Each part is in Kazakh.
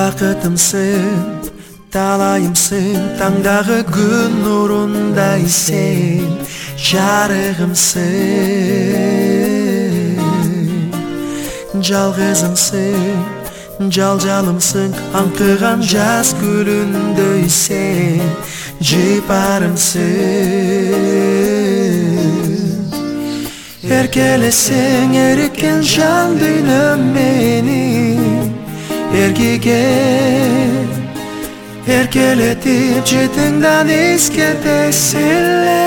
бақытымсың, талайымсың, таңдағы күн нұрындай сен, жарығымсың. Жалғызымсың, жалжалымсың, аңқыған жаз гүліндей сен, жипарымсың. Еркелесең, еріккен жан дүйнім мені, еркелетіп жетіңден ескертесілі.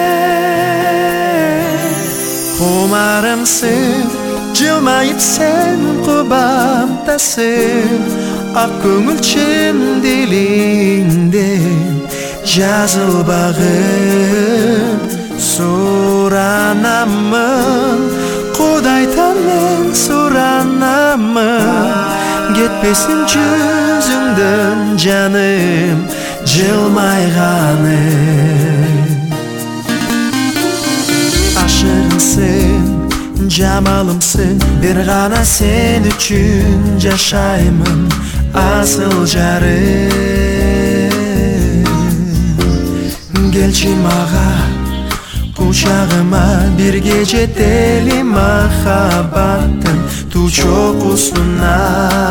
Құмарымсың, жылмайып сен құбамтасың, ақ көңілшін дилиңден жазылбағын сұранамын. Құдайдан мен сұранамын, кетпесін жүзіңдің жаным жылмайғаным. Ашығымсың, жамалымсың, бір ғана сен үшін жашаймын асыл жарым. Келші маға, құшағыма, бірге жетелі махаббаттың ту çoğusuna.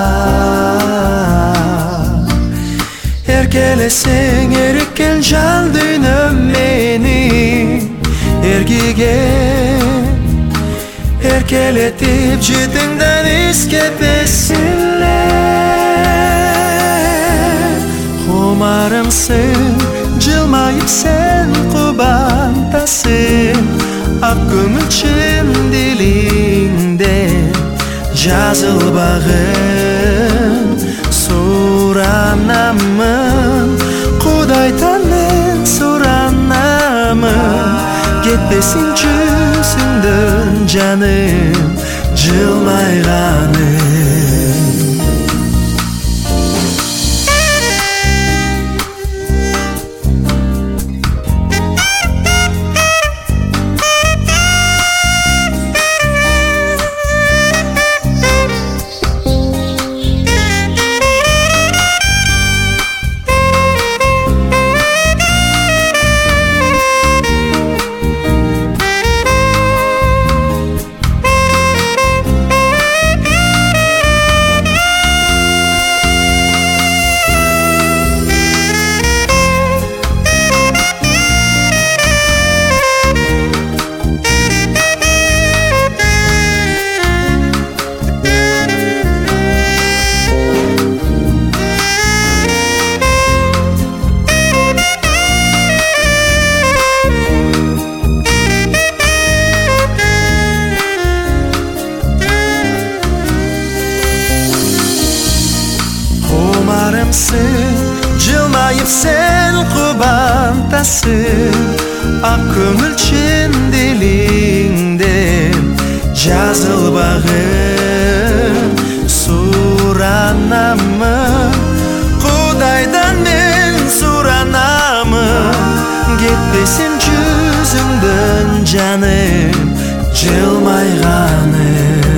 Erkeleseng erken jal dünüm beni, erkeletip ciddinden isketesinler. Kumarımsın, cılmayıp sen kubantasın, ak köngülçün dilinden жазылбағын сұранамын. Құдайдан мен сұранамын, кетпесін жүзіңдің жаным жылмайғаным. Жылмайып сен құбантасың, ақ көңілшін дилиңден жазылбағын сұранамын. Құдайдан мен сұранамын, кетпесін жүзіңдің жаным жылмайғаным.